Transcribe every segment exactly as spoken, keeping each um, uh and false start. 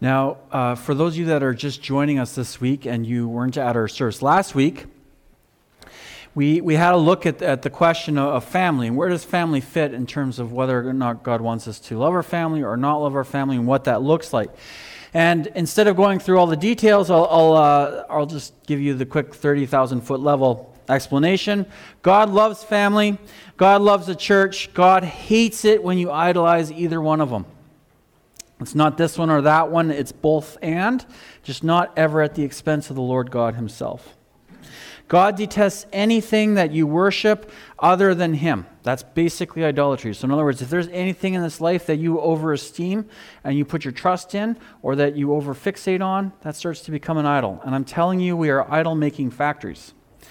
Now, uh, for those of you that are just joining us this week and you weren't at our service last week, we we had a look at, at the question of, of family and where does family fit in terms of whether or not God wants us to love our family or not love our family and what that looks like. And instead of going through all the details, I'll I'll, uh, I'll just give you the quick thirty thousand foot level explanation. God loves family. God loves the church. God hates it when you idolize either one of them. It's not this one or that one. It's both and, just not ever at the expense of the Lord God himself. God detests anything that you worship other than him. That's basically idolatry. So in other words, if there's anything in this life that you overesteem and you put your trust in or that you overfixate on, that starts to become an idol. And I'm telling you, we are idol-making factories.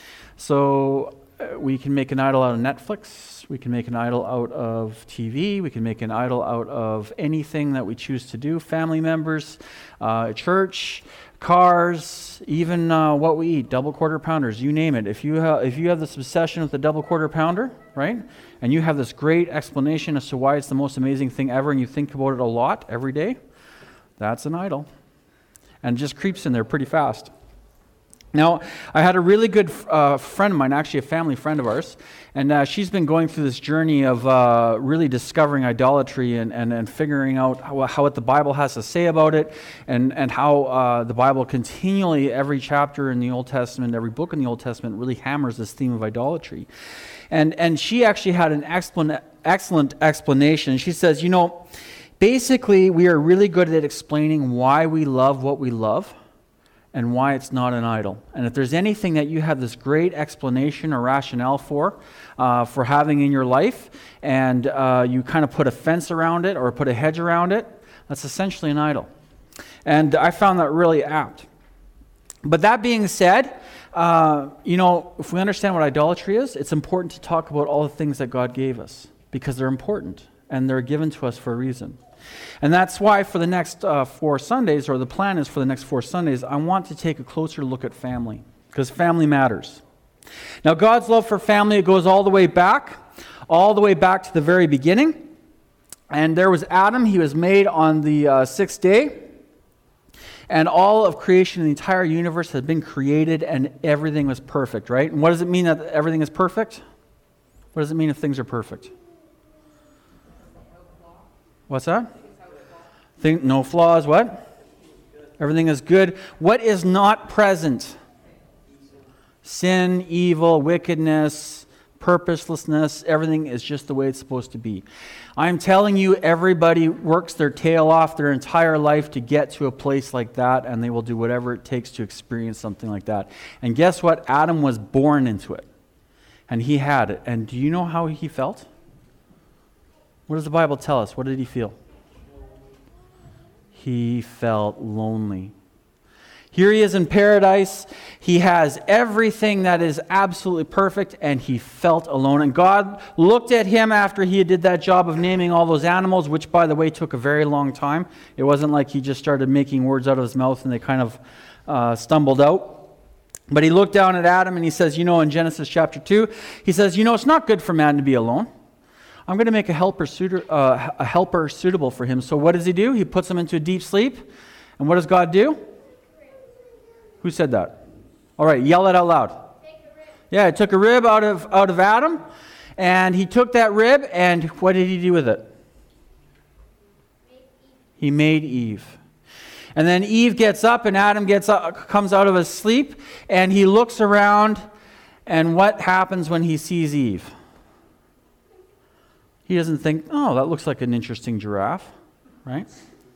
So uh, we can make an idol out of Netflix. We can make an idol out of T V. We can make an idol out of anything that we choose to do. Family members, uh, church, cars, even uh, what we eat, double quarter pounders, you name it. If you have, if you have this obsession with the double quarter pounder, right, and you have this great explanation as to why it's the most amazing thing ever, and you think about it a lot every day, that's an idol, and it just creeps in there pretty fast. Now, I had a really good uh, friend of mine, actually a family friend of ours, and uh, she's been going through this journey of uh, really discovering idolatry and, and, and figuring out how, how what the Bible has to say about it, and, and how uh, the Bible continually, every chapter in the Old Testament, every book in the Old Testament really hammers this theme of idolatry. And, and she actually had an excellent, excellent explanation. She says, you know, basically we are really good at explaining why we love what we love, and why it's not an idol. And if there's anything that you have this great explanation or rationale for, uh, for having in your life, and uh, you kind of put a fence around it or put a hedge around it, that's essentially an idol. And I found that really apt. But that being said, uh, you know, if we understand what idolatry is, it's important to talk about all the things that God gave us, because they're important, and they're given to us for a reason. And that's why for the next uh, four Sundays, or the plan is for the next four Sundays, I want to take a closer look at family, because family matters. Now, God's love for family, it goes all the way back, all the way back to the very beginning. And there was Adam. He was made on the uh, sixth day. And all of creation, the entire universe had been created, and everything was perfect, right? And what does it mean that everything is perfect? What does it mean if things are perfect? What's that? Think no flaws, what? Everything is good. What is not present? Sin, evil, wickedness, purposelessness. Everything is just the way it's supposed to be. I'm telling you, everybody works their tail off their entire life to get to a place like that, and they will do whatever it takes to experience something like that. And guess what? Adam was born into it, and he had it. And do you know how he felt? What does the Bible tell us? What did he feel? He felt lonely. Here he is in paradise. He has everything that is absolutely perfect, and he felt alone. And God looked at him after he did that job of naming all those animals, which, by the way, took a very long time. It wasn't like he just started making words out of his mouth and they kind of uh, stumbled out. But he looked down at Adam and he says, you know, in Genesis chapter two, he says, you know, it's not good for man to be alone. I'm going to make a helper, suitor, uh, a helper suitable for him. So what does he do? He puts him into a deep sleep. And what does God do? Who said that? All right, yell it out loud. Yeah, he took a rib out of out of Adam, and he took that rib, and what did he do with it? He made Eve. And then Eve gets up, and Adam gets up, comes out of his sleep, and he looks around, and what happens when he sees Eve? He doesn't think, oh, that looks like an interesting giraffe, right?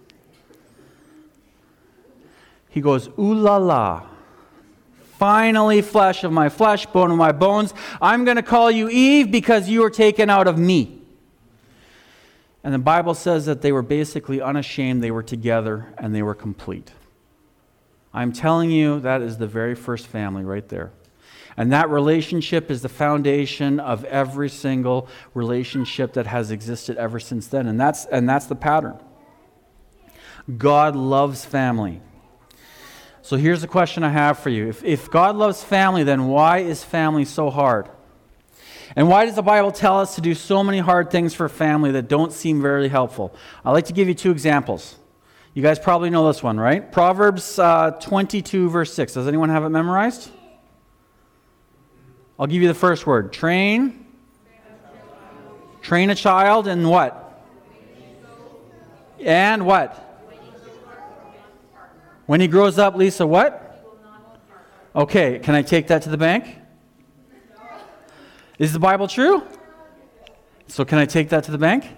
He goes, ooh la la, finally flesh of my flesh, bone of my bones. I'm going to call you Eve because you were taken out of me. And the Bible says that they were basically unashamed, they were together, and they were complete. I'm telling you, that is the very first family right there. And that relationship is the foundation of every single relationship that has existed ever since then. And that's and that's the pattern. God loves family. So here's the question I have for you. If, if God loves family, then why is family so hard? And why does the Bible tell us to do so many hard things for family that don't seem very helpful? I'd like to give you two examples. You guys probably know this one, right? Proverbs uh, twenty-two, verse six. Does anyone have it memorized? I'll give you the first word. Train. Train a child in what? And what? When he grows up, Lisa, what? Okay, can I take that to the bank? Is the Bible true? So can I take that to the bank?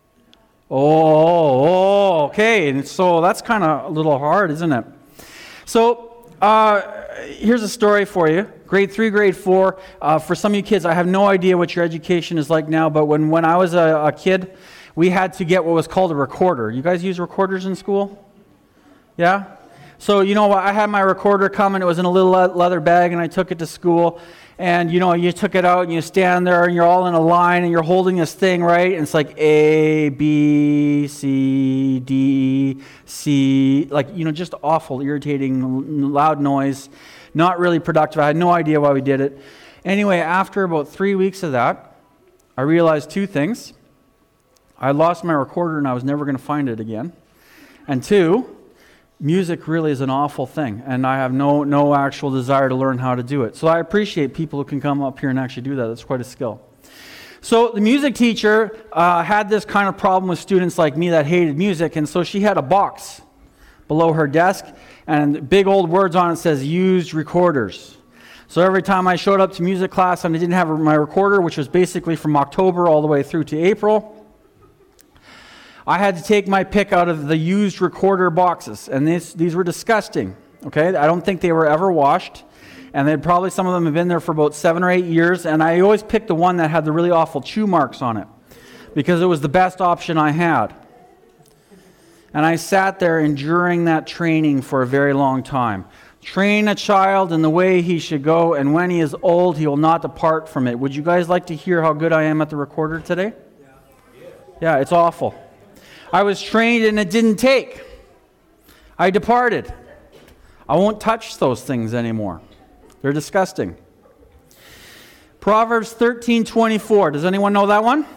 Oh, oh okay. And so that's kind of a little hard, isn't it? So uh, here's a story for you. Grade three, grade four. Uh, for some of you kids, I have no idea what your education is like now, but when, when I was a, a kid, we had to get what was called a recorder. You guys use recorders in school? Yeah? So, you know, I had my recorder come, and it was in a little leather bag, and I took it to school. And, you know, you took it out, and you stand there, and you're all in a line, and you're holding this thing, right? And it's like A, B, C, D, C. Like, you know, just awful, irritating, loud noise. Not really productive. I had no idea why we did it. Anyway, after about three weeks of that, I realized two things. I lost my recorder, and I was never going to find it again. And two, music really is an awful thing, and I have no no actual desire to learn how to do it. So I appreciate people who can come up here and actually do that. That's quite a skill. So the music teacher uh, had this kind of problem with students like me that hated music, and so she had a box below her desk, and big old words on it says, used recorders. So every time I showed up to music class and I didn't have my recorder, which was basically from October all the way through to April, I had to take my pick out of the used recorder boxes, and these these were disgusting. Okay, I don't think they were ever washed, and they'd probably some of them have been there for about seven or eight years. And I always picked the one that had the really awful chew marks on it, because it was the best option I had. And I sat there enduring that training for a very long time. Train a child in the way he should go, and when he is old, he will not depart from it. Would you guys like to hear how good I am at the recorder today? Yeah, yeah, it's awful. I was trained and it didn't take. I departed. I won't touch those things anymore. They're disgusting. Proverbs thirteen twenty-four. Does anyone know that one?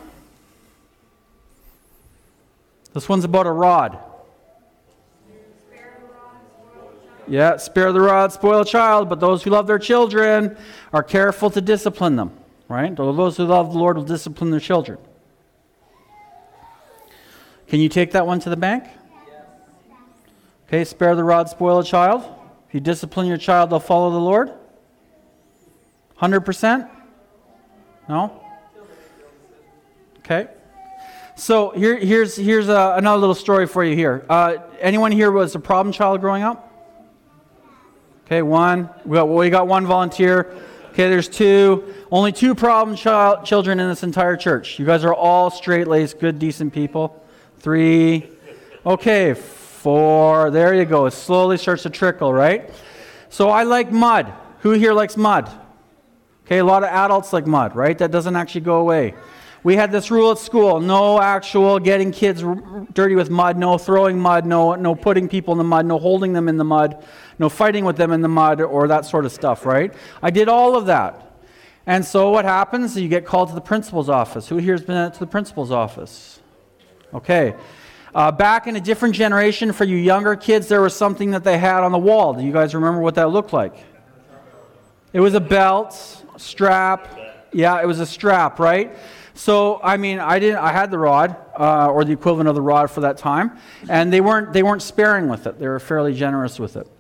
This one's about a rod. Yeah, spare the rod, spoil a child, but those who love their children are careful to discipline them. Right? Those who love the Lord will discipline their children. Can you take that one to the bank? Yes. Okay, spare the rod, spoil a child. If you discipline your child, they'll follow the Lord? one hundred percent? No? Okay. So here, here's here's a, another little story for you here. Uh, anyone here was a problem child growing up? Okay, one. We got, well, we got one volunteer. Okay, there's two. Only two problem child, children in this entire church. You guys are all straight-laced, good, decent people. Three. Okay, four. There you go. It slowly starts to trickle, right? So I like mud. Who here likes mud? Okay, a lot of adults like mud, right? That doesn't actually go away. We had this rule at school. No actual getting kids dirty with mud. No throwing mud. No, no putting people in the mud. No holding them in the mud. No fighting with them in the mud or that sort of stuff, right? I did all of that. And so what happens? You get called to the principal's office. Who here has been to the principal's office? Okay. Uh, back in a different generation, for you younger kids, there was something that they had on the wall. Do you guys remember what that looked like? It was a belt, strap. Yeah, it was a strap, right? So, I mean, I didn't. I had the rod, uh, or the equivalent of the rod for that time, and they weren't. They weren't sparing with it. They were fairly generous with it.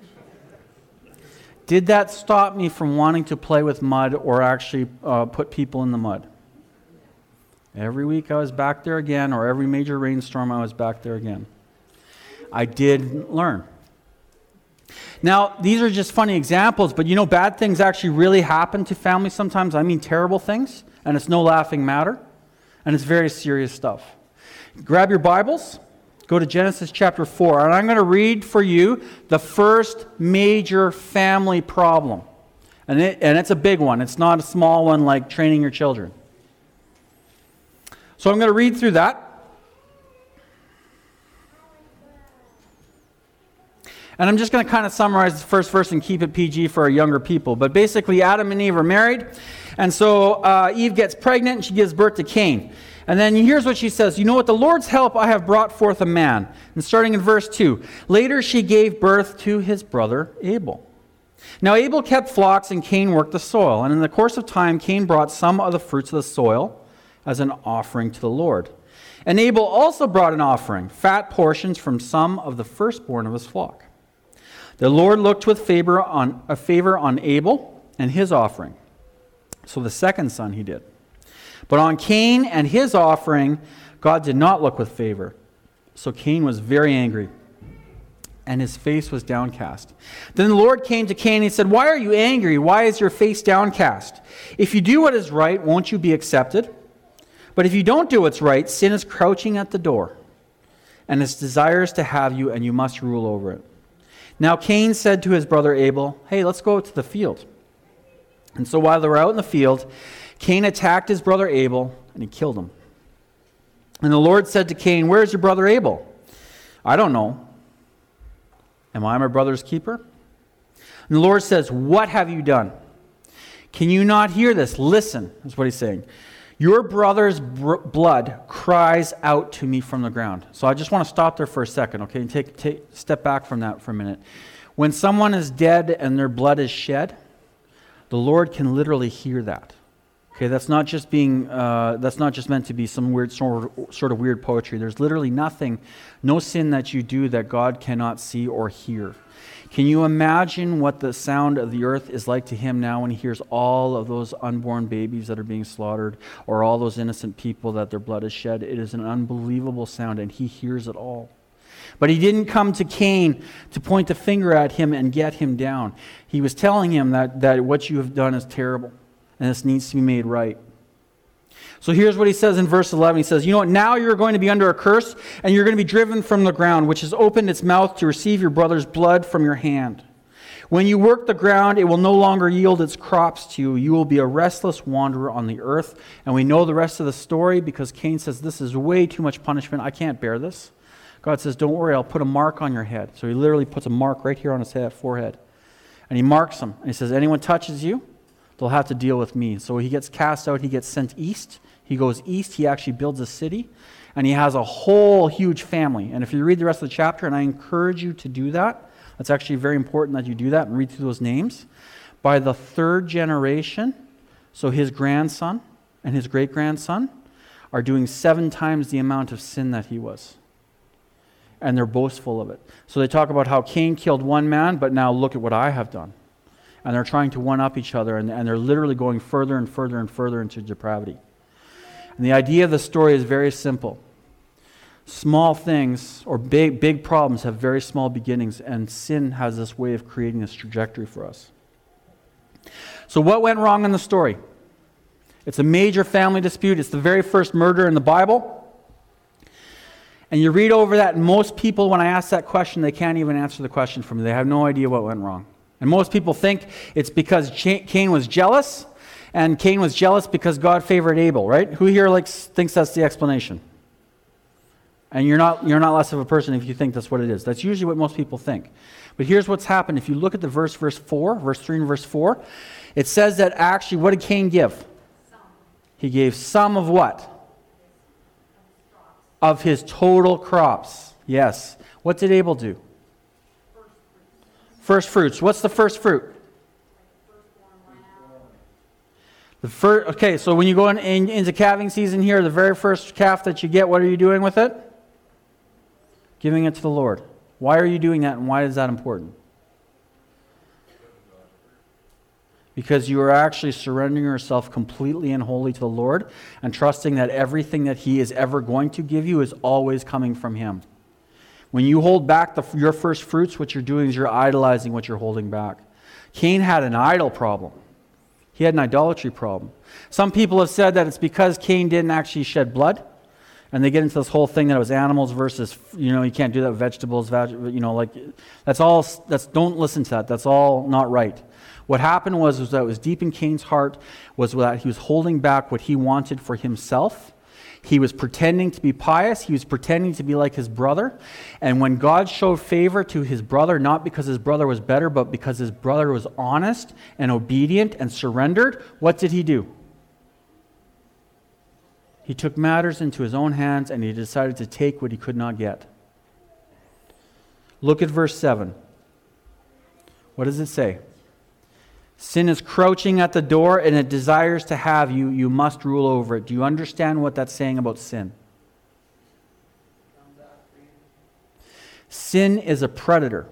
Did that stop me from wanting to play with mud or actually uh, put people in the mud? Every week I was back there again, or every major rainstorm I was back there again. I did learn. Now, these are just funny examples, but you know, bad things actually really happen to families sometimes. I mean, terrible things, and it's no laughing matter, and it's very serious stuff. Grab your Bibles, go to Genesis chapter four, and I'm going to read for you the first major family problem. And, it, and it's a big one. It's not a small one like training your children. So I'm going to read through that. And I'm just going to kind of summarize the first verse and keep it P G for our younger people. But basically, Adam and Eve are married. And so uh, Eve gets pregnant and she gives birth to Cain. And then here's what she says. You know, with the Lord's help, I have brought forth a man. And starting in verse two, later she gave birth to his brother Abel. Now Abel kept flocks and Cain worked the soil. And in the course of time, Cain brought some of the fruits of the soil as an offering to the Lord. And Abel also brought an offering, fat portions from some of the firstborn of his flock. The Lord looked with favor on a favor on Abel and his offering. So the second son he did. But on Cain and his offering, God did not look with favor. So Cain was very angry, and his face was downcast. Then the Lord came to Cain and he said, "Why are you angry? Why is your face downcast? If you do what is right, won't you be accepted? But if you don't do what's right, sin is crouching at the door, and its desires to have you, and you must rule over it." Now Cain said to his brother Abel, "Hey, let's go to the field." And so while they were out in the field, Cain attacked his brother Abel, and he killed him. And the Lord said to Cain, "Where is your brother Abel?" "I don't know. Am I my brother's keeper?" And the Lord says, "What have you done? Can you not hear this? Listen," is what he's saying. "Your brother's br- blood cries out to me from the ground." So I just want to stop there for a second, okay, and take, take step back from that for a minute. When someone is dead and their blood is shed, the Lord can literally hear that. Okay, that's not just being, uh, that's not just meant to be some weird sort of, sort of weird poetry. There's literally nothing, no sin that you do that God cannot see or hear. Can you imagine what the sound of the earth is like to him now when he hears all of those unborn babies that are being slaughtered, or all those innocent people that their blood is shed? It is an unbelievable sound, and he hears it all. But he didn't come to Cain to point the finger at him and get him down. He was telling him that, that what you have done is terrible, and this needs to be made right. So here's what he says in verse eleven. He says, "You know what? Now you're going to be under a curse, and you're going to be driven from the ground, which has opened its mouth to receive your brother's blood from your hand. When you work the ground, it will no longer yield its crops to you. You will be a restless wanderer on the earth." And we know the rest of the story because Cain says, "This is way too much punishment. I can't bear this." God says, "Don't worry, I'll put a mark on your head." So he literally puts a mark right here on his head, forehead. And he marks him. And he says, "Anyone touches you, they'll have to deal with me." So he gets cast out. He gets sent east. He goes east. He actually builds a city. And he has a whole huge family. And if you read the rest of the chapter, and I encourage you to do that, it's actually very important that you do that and read through those names. By the third generation, so his grandson and his great-grandson are doing seven times the amount of sin that he was. And they're boastful of it. So they talk about how Cain killed one man, but now look at what I have done. And they're trying to one-up each other, and, and they're literally going further and further and further into depravity. And the idea of the story is very simple. Small things or big, big problems have very small beginnings, and sin has this way of creating this trajectory for us. So what went wrong in the story? It's a major family dispute. It's the very first murder in the Bible. And you read over that, and most people, when I ask that question, they can't even answer the question for me. They have no idea what went wrong. And most people think it's because Cain was jealous, and Cain was jealous because God favored Abel, right? Who here likes, thinks that's the explanation? And you're not you're not less of a person if you think that's what it is. That's usually what most people think. But here's what's happened. If you look at the verse, verse four, verse three and verse four, it says that actually, what did Cain give? Some. He gave some of what? Of his total crops. Yes. What did Abel do? First fruits. What's the first fruit? The first, okay, so when you go in, in, into calving season here, the very first calf that you get, what are you doing with it? Giving it to the Lord. Why are you doing that, and why is that important? Because you are actually surrendering yourself completely and wholly to the Lord and trusting that everything that He is ever going to give you is always coming from Him. When you hold back the, your first fruits, what you're doing is you're idolizing what you're holding back. Cain had an idol problem. He had an idolatry problem. Some people have said that it's because Cain didn't actually shed blood. And they get into this whole thing that it was animals versus, you know, you can't do that with vegetables, veg, you know, like, that's all, that's, don't listen to that. That's all not right. What happened was, was that it was deep in Cain's heart, was that he was holding back what he wanted for himself. He was pretending to be pious. He was pretending to be like his brother. And when God showed favor to his brother, not because his brother was better, but because his brother was honest and obedient and surrendered, what did he do? He He took matters into his own hands and he decided to take what he could not get. Look at verse seven. What does it say? Sin is crouching at the door and it desires to have you. You must rule over it. Do you understand what that's saying about sin? Sin is a predator.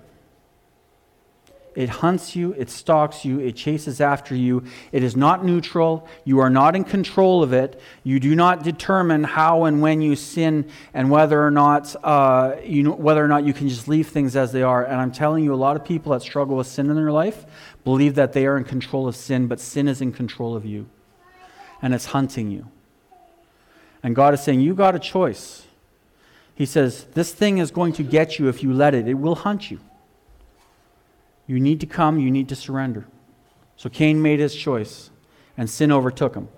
It hunts you, it stalks you, it chases after you. It is not neutral. You are not in control of it. You do not determine how and when you sin and whether or not uh, you know, whether or not you can just leave things as they are. And I'm telling you, a lot of people that struggle with sin in their life believe that they are in control of sin, but sin is in control of you. And it's hunting you. And God is saying, you got a choice. He says, this thing is going to get you if you let it. It will hunt you. You need to come, you need to surrender. So Cain made his choice, and sin overtook him.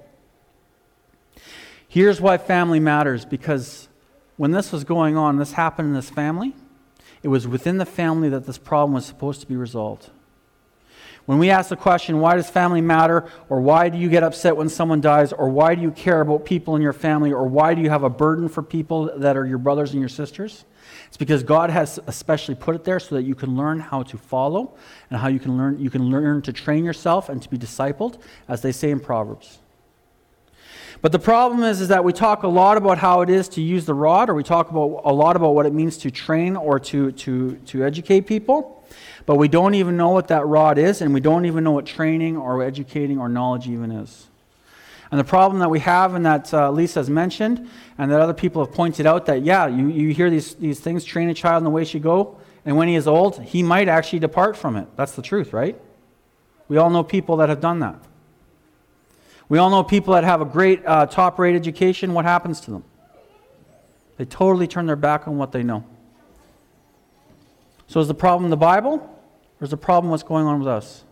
Here's why family matters, because when this was going on, this happened in this family, it was within the family that this problem was supposed to be resolved. When we ask the question, why does family matter, or why do you get upset when someone dies, or why do you care about people in your family, or why do you have a burden for people that are your brothers and your sisters? It's because God has especially put it there so that you can learn how to follow and how you can learn you can learn to train yourself and to be discipled, as they say in Proverbs. But the problem is, is that we talk a lot about how it is to use the rod, or we talk about a lot about what it means to train or to, to, to educate people, but we don't even know what that rod is, and we don't even know what training or educating or knowledge even is. And the problem that we have, and that uh, Lisa has mentioned, and that other people have pointed out, that yeah, you, you hear these, these things, train a child in the way he should go, and when he is old, he might actually depart from it. That's the truth, right? We all know people that have done that. We all know people that have a great uh, top-rate education. What happens to them? They totally turn their back on what they know. So is the problem the Bible, or is the problem what's going on with us?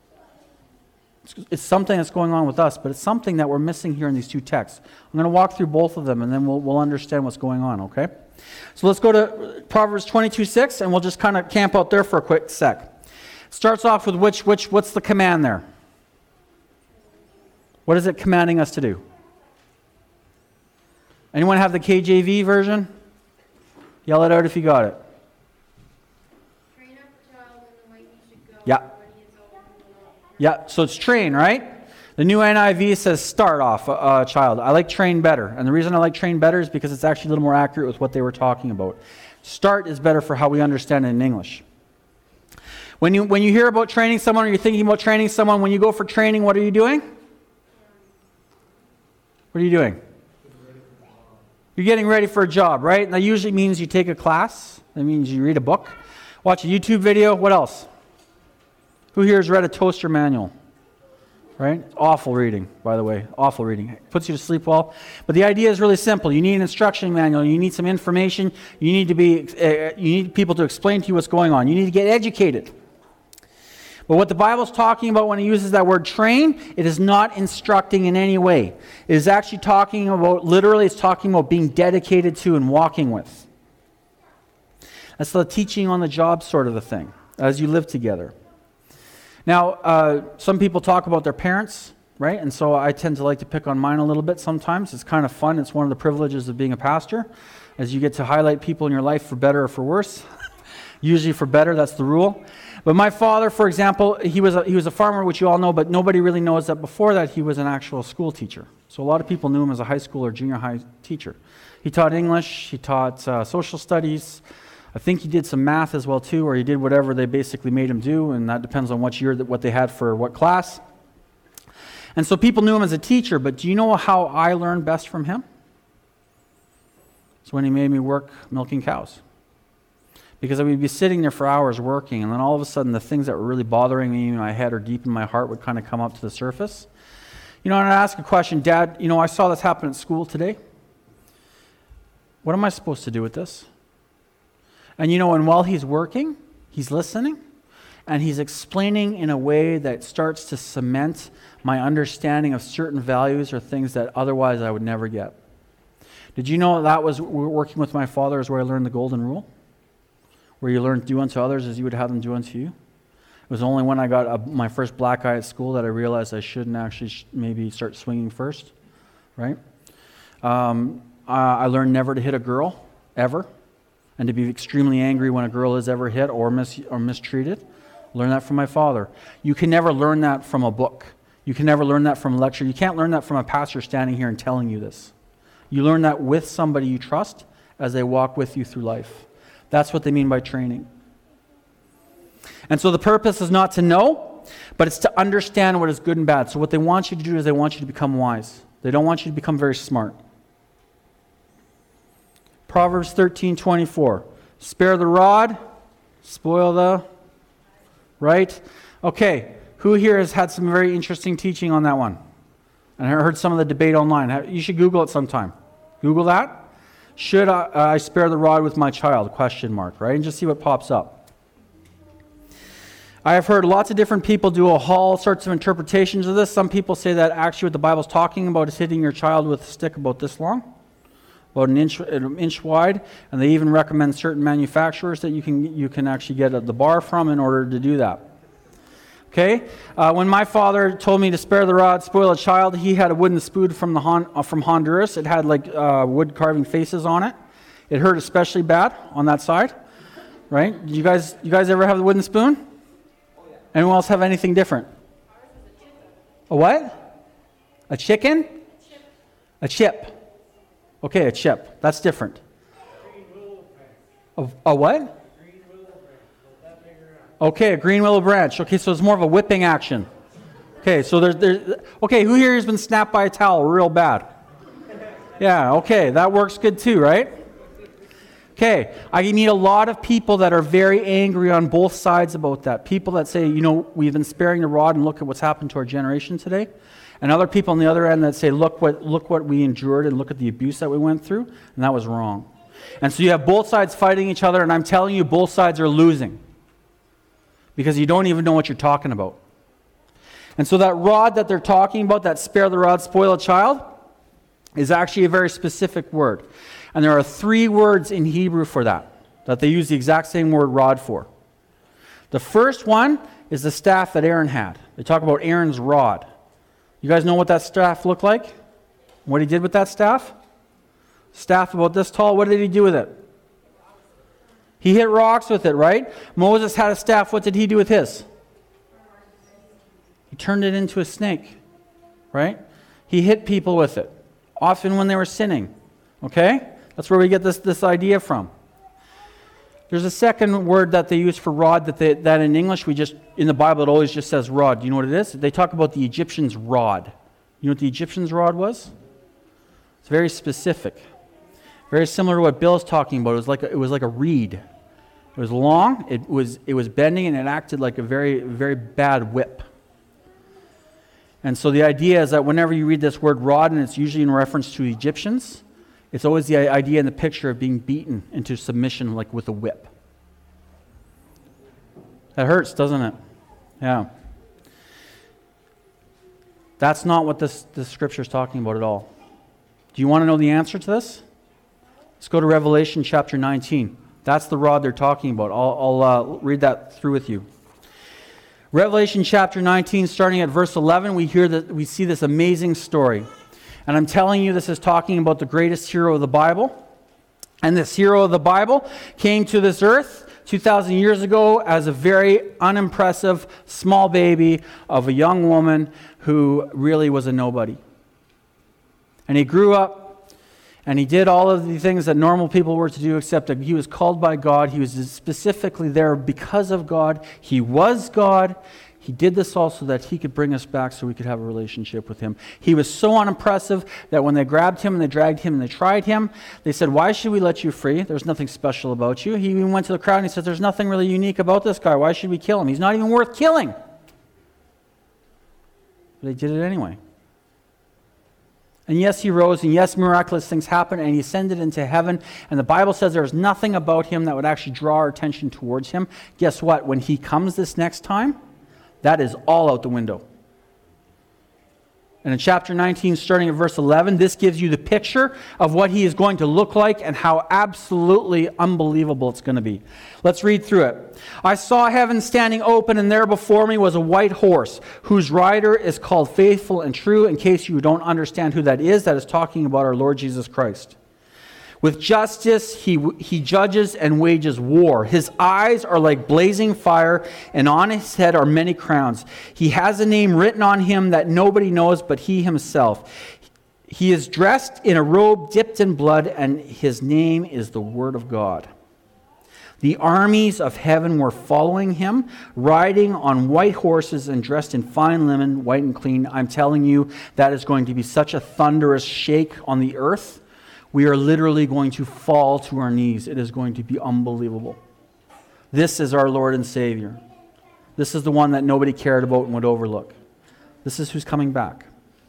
It's something that's going on with us, but it's something that we're missing here in these two texts. I'm going to walk through both of them, and then we'll, we'll understand what's going on, okay? So let's go to Proverbs twenty-two six, and we'll just kind of camp out there for a quick sec. Starts off with which, which, what's the command there? What is it commanding us to do? Anyone have the K J V version? Yell it out if you got it. Train up a child in the way he should go. Yeah. When he is old, he will not. Yeah, so it's train, right? The new N I V says start off a, a child. I like train better. And the reason I like train better is because it's actually a little more accurate with what they were talking about. Start is better for how we understand it in English. When you, when you hear about training someone, or you're thinking about training someone, when you go for training, what are you doing? What are you doing? You're getting ready for a job, right? And that usually means you take a class. That means you read a book, watch a YouTube video. What else? Who here has read a Toaster Manual? Right? Awful reading, by the way. Awful reading. It puts you to sleep well. But the idea is really simple. You need an instruction manual. You need some information. You need to be. Uh, you need people to explain to you what's going on. You need to get educated. But what the Bible's talking about when it uses that word train, it is not instructing in any way. It is actually talking about, literally, it's talking about being dedicated to and walking with. That's the teaching on the job sort of a thing, as you live together. Now, uh, some people talk about their parents, right? And so I tend to like to pick on mine a little bit sometimes. It's kind of fun. It's one of the privileges of being a pastor, as you get to highlight people in your life for better or for worse. Usually for better, that's the rule. But my father, for example, he was a, he was a farmer, which you all know, but nobody really knows that before that he was an actual school teacher. So a lot of people knew him as a high school or junior high teacher. He taught English, he taught uh, social studies. I think he did some math as well too, or he did whatever they basically made him do, and that depends on what year, what they had for what class. And so people knew him as a teacher, but do you know how I learned best from him? It's when he made me work milking cows. Because I would be sitting there for hours working, and then all of a sudden the things that were really bothering me in my head or deep in my heart would kind of come up to the surface. You know, and I'd ask a question, Dad, you know, I saw this happen at school today. What am I supposed to do with this? And you know, and while he's working, he's listening, and he's explaining in a way that starts to cement my understanding of certain values or things that otherwise I would never get. Did you know that was working with my father is where I learned the golden rule? Where you learn do unto others as you would have them do unto you. It was only when I got a, my first black eye at school that I realized I shouldn't actually sh- maybe start swinging first, right? Um, uh, I learned never to hit a girl, ever, and to be extremely angry when a girl is ever hit or, mis- or mistreated. Learn that from my father. You can never learn that from a book. You can never learn that from a lecture. You can't learn that from a pastor standing here and telling you this. You learn that with somebody you trust as they walk with you through life. That's what they mean by training. And so the purpose is not to know, but it's to understand what is good and bad. So what they want you to do is they want you to become wise. They don't want you to become very smart. Proverbs thirteen twenty-four. Spare the rod, spoil the... Right? Okay, who here has had some very interesting teaching on that one? And I heard some of the debate online. You should Google it sometime. Google that. Should I, uh, I spare the rod with my child? Question mark, right? And just see what pops up. I have heard lots of different people do all sorts of interpretations of this. Some people say that actually what the Bible's talking about is hitting your child with a stick about this long, about an inch, an inch wide, and they even recommend certain manufacturers that you can you can actually get the bar from in order to do that. Okay, uh, when my father told me to spare the rod, spoil a child, he had a wooden spoon from the Hon- uh, from Honduras. It had like uh, wood carving faces on it. It hurt especially bad on that side, right? Did you guys you guys ever have the wooden spoon? Anyone else have anything different? A what? A chicken? A chip. Okay, a chip. That's different. A, a what? Okay, a green willow branch. Okay, so it's more of a whipping action. Okay, so there's, there's okay, who here has been snapped by a towel real bad? Yeah, okay, that works good too, right? Okay, I need a lot of people that are very angry on both sides about that. People that say, you know, we've been sparing the rod and look at what's happened to our generation today. And other people on the other end that say, look what look what we endured and look at the abuse that we went through, and that was wrong. And so you have both sides fighting each other, and I'm telling you, both sides are losing. Because you don't even know what you're talking about. And so that rod that they're talking about, that spare the rod, spoil a child, is actually a very specific word. And there are three words in Hebrew for that, that they use the exact same word rod for. The first one is the staff that Aaron had. They talk about Aaron's rod. You guys know what that staff looked like? What he did with that staff? Staff about this tall. What did he do with it? He hit rocks with it, right? Moses had a staff. What did he do with his? He turned it into a snake, right? He hit people with it, often when they were sinning. Okay? That's where we get this, this idea from. There's a second word that they use for rod that they, that in English we just, in the Bible it always just says rod. Do you know what it is? They talk about the Egyptians' rod. You know what the Egyptians' rod was? It's very specific. Very similar to what Bill's talking about. It was like a, it was like a reed. It was long, it was it was bending, and it acted like a very, very bad whip. And so the idea is that whenever you read this word rod, and it's usually in reference to Egyptians, it's always the idea in the picture of being beaten into submission like with a whip. That hurts, doesn't it? Yeah. That's not what this, this scripture is talking about at all. Do you want to know the answer to this? Let's go to Revelation chapter nineteen. That's the rod they're talking about. I'll, I'll uh, read that through with you. Revelation chapter nineteen, starting at verse eleven, we hear that we see this amazing story. And I'm telling you, this is talking about the greatest hero of the Bible. And this hero of the Bible came to this earth two thousand years ago as a very unimpressive small baby of a young woman who really was a nobody. And he grew up and he did all of the things that normal people were to do, except that he was called by God. He was specifically there because of God. He was God. He did this all so that he could bring us back so we could have a relationship with him. He was so unimpressive that when they grabbed him and they dragged him and they tried him, they said, why should we let you free? There's nothing special about you. He even went to the crowd and he said, there's nothing really unique about this guy. Why should we kill him? He's not even worth killing. But they did it anyway. And yes, he rose, and yes, miraculous things happened, and he ascended into heaven. And the Bible says there was nothing about him that would actually draw our attention towards him. Guess what? When he comes this next time, that is all out the window. And in chapter nineteen, starting at verse eleven, this gives you the picture of what he is going to look like and how absolutely unbelievable it's going to be. Let's read through it. I saw heaven standing open, and there before me was a white horse, whose rider is called Faithful and True. In case you don't understand who that is, that is talking about our Lord Jesus Christ. With justice, he, he judges and wages war. His eyes are like blazing fire, and on his head are many crowns. He has a name written on him that nobody knows but he himself. He is dressed in a robe dipped in blood, and his name is the Word of God. The armies of heaven were following him, riding on white horses and dressed in fine linen, white and clean. I'm telling you, that is going to be such a thunderous shake on the earth. We are literally going to fall to our knees. It is going to be unbelievable. This is our Lord and Savior. This is the one that nobody cared about and would overlook. This is who's coming back.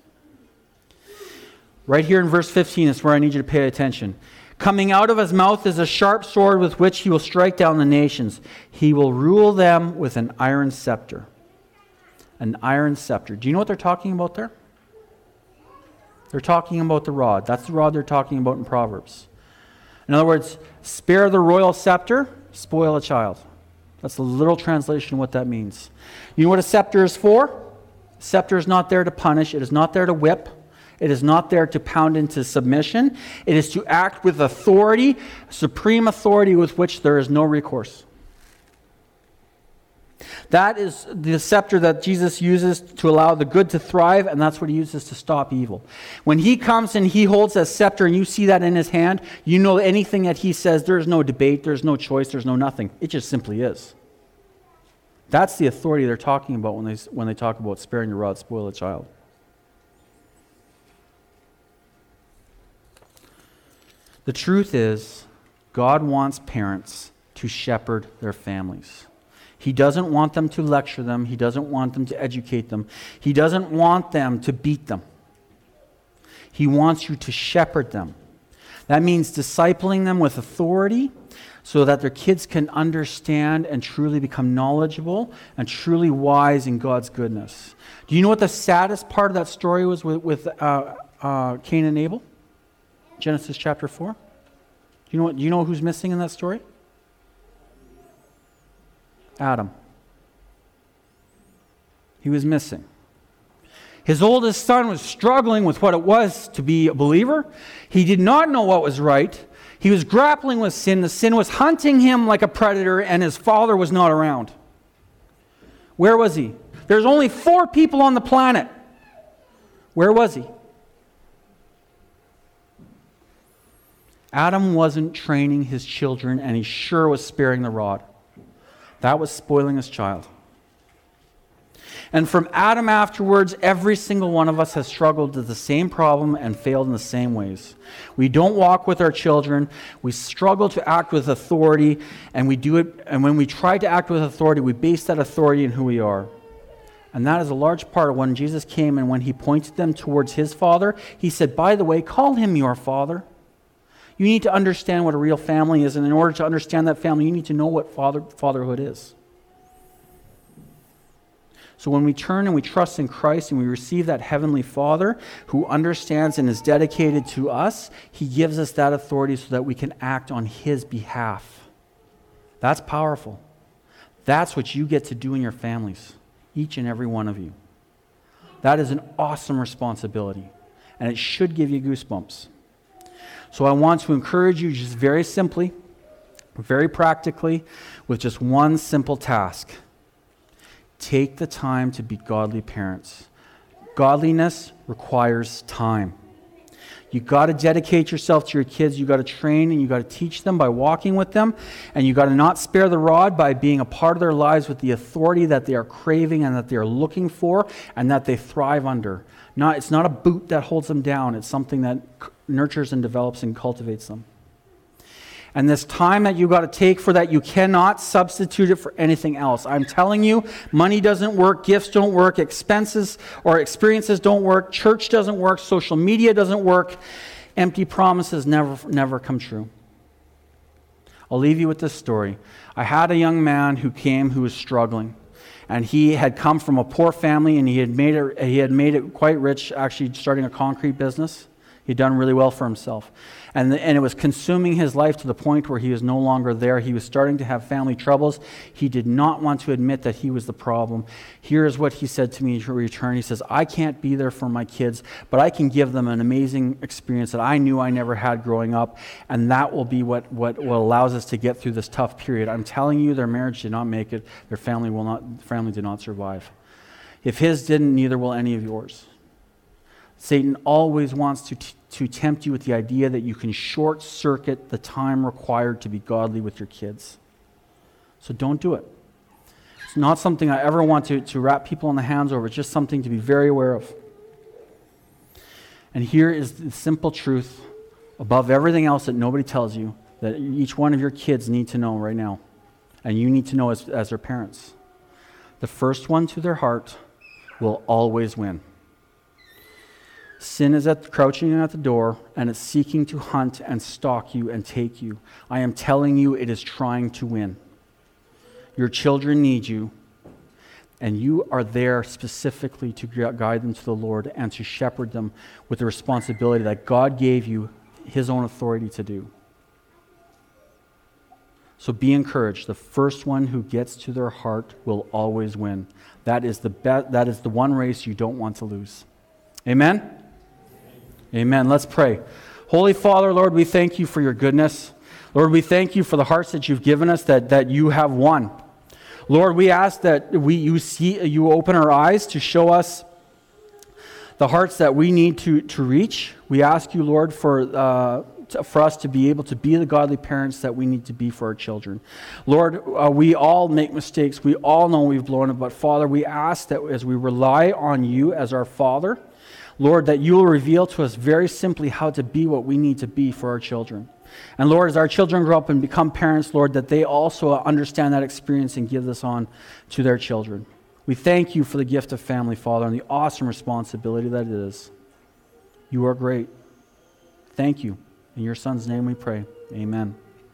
Right here in verse fifteen is where I need you to pay attention. Coming out of his mouth is a sharp sword with which he will strike down the nations. He will rule them with an iron scepter. An iron scepter. Do you know what they're talking about there? They're talking about the rod. That's the rod they're talking about in Proverbs. In other words, spare the royal scepter, spoil a child. That's the literal translation of what that means. You know what a scepter is for? A scepter is not there to punish. It is not there to whip. It is not there to pound into submission. It is to act with authority, supreme authority with which there is no recourse. That is the scepter that Jesus uses to allow the good to thrive, and that's what he uses to stop evil. When he comes and he holds a scepter and you see that in his hand, you know anything that he says, there's no debate, there's no choice, there's no nothing. It just simply is. That's the authority they're talking about when they, when they talk about sparing your rod, spoil a child. The truth is, God wants parents to shepherd their families. He doesn't want them to lecture them. He doesn't want them to educate them. He doesn't want them to beat them. He wants you to shepherd them. That means discipling them with authority so that their kids can understand and truly become knowledgeable and truly wise in God's goodness. Do you know what the saddest part of that story was with, with uh, uh, Cain and Abel? Genesis chapter four. Do you know what? Do you know who's missing in that story? Adam. He was missing. His oldest son was struggling with what it was to be a believer. He did not know what was right. He was grappling with sin. The sin was hunting him like a predator, and his father was not around. Where was he? There's only four people on the planet. Where was he? Adam wasn't training his children, and he sure was sparing the rod. That was spoiling his child. And from Adam afterwards, every single one of us has struggled with the same problem and failed in the same ways. We don't walk with our children. We struggle to act with authority, and we do it. And when we try to act with authority, we base that authority in who we are. And that is a large part of when Jesus came and when he pointed them towards his Father, he said, by the way, call him your Father. You need to understand what a real family is, and in order to understand that family, you need to know what father, fatherhood is. So when we turn and we trust in Christ and we receive that heavenly Father who understands and is dedicated to us, he gives us that authority so that we can act on his behalf. That's powerful. That's what you get to do in your families, each and every one of you. That is an awesome responsibility, and it should give you goosebumps. So I want to encourage you just very simply, very practically, with just one simple task. Take the time to be godly parents. Godliness requires time. You got to dedicate yourself to your kids. You got to train and you got to teach them by walking with them. And you got to not spare the rod by being a part of their lives with the authority that they are craving and that they are looking for and that they thrive under. Not, it's not a boot that holds them down. It's something that nurtures and develops and cultivates them. And this time that you got to take for that, you cannot substitute it for anything else. I'm telling you, money doesn't work, gifts don't work, expenses or experiences don't work, church doesn't work, social media doesn't work, empty promises never, never come true. I'll leave you with this story. I had a young man who came who was struggling. And he had come from a poor family, and he had made it, he had made it quite rich, actually starting a concrete business. He'd done really well for himself. And, the, and it was consuming his life to the point where he was no longer there. He was starting to have family troubles. He did not want to admit that he was the problem. Here's what he said to me in return. He says, I can't be there for my kids, but I can give them an amazing experience that I knew I never had growing up, and that will be what, what, what allows us to get through this tough period. I'm telling you, their marriage did not make it. Their family will not. Family did not survive. If his didn't, neither will any of yours. Satan always wants to, t- to tempt you with the idea that you can short-circuit the time required to be godly with your kids. So don't do it. It's not something I ever want to, to wrap people in the hands over. It's just something to be very aware of. And here is the simple truth, above everything else that nobody tells you, that each one of your kids need to know right now. And you need to know as, as their parents. The first one to their heart will always win. Sin is at, crouching at the door, and it's seeking to hunt and stalk you and take you. I am telling you, it is trying to win. Your children need you, and you are there specifically to guide them to the Lord and to shepherd them with the responsibility that God gave you his own authority to do. So be encouraged. The first one who gets to their heart will always win. That is the be- that is the one race you don't want to lose. Amen? Amen. Let's pray. Holy Father, Lord, we thank you for your goodness. Lord, we thank you for the hearts that you've given us, that, that you have won. Lord, we ask that we you see you open our eyes to show us the hearts that we need to, to reach. We ask you, Lord, for uh, to, for us to be able to be the godly parents that we need to be for our children. Lord, uh, we all make mistakes. We all know we've blown it, but Father, we ask that as we rely on you as our Father, Lord, that you will reveal to us very simply how to be what we need to be for our children. And Lord, as our children grow up and become parents, Lord, that they also understand that experience and give this on to their children. We thank you for the gift of family, Father, and the awesome responsibility that it is. You are great. Thank you. In your Son's name we pray. Amen.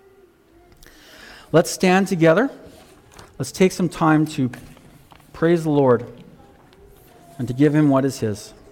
Let's stand together. Let's take some time to praise the Lord and to give him what is his.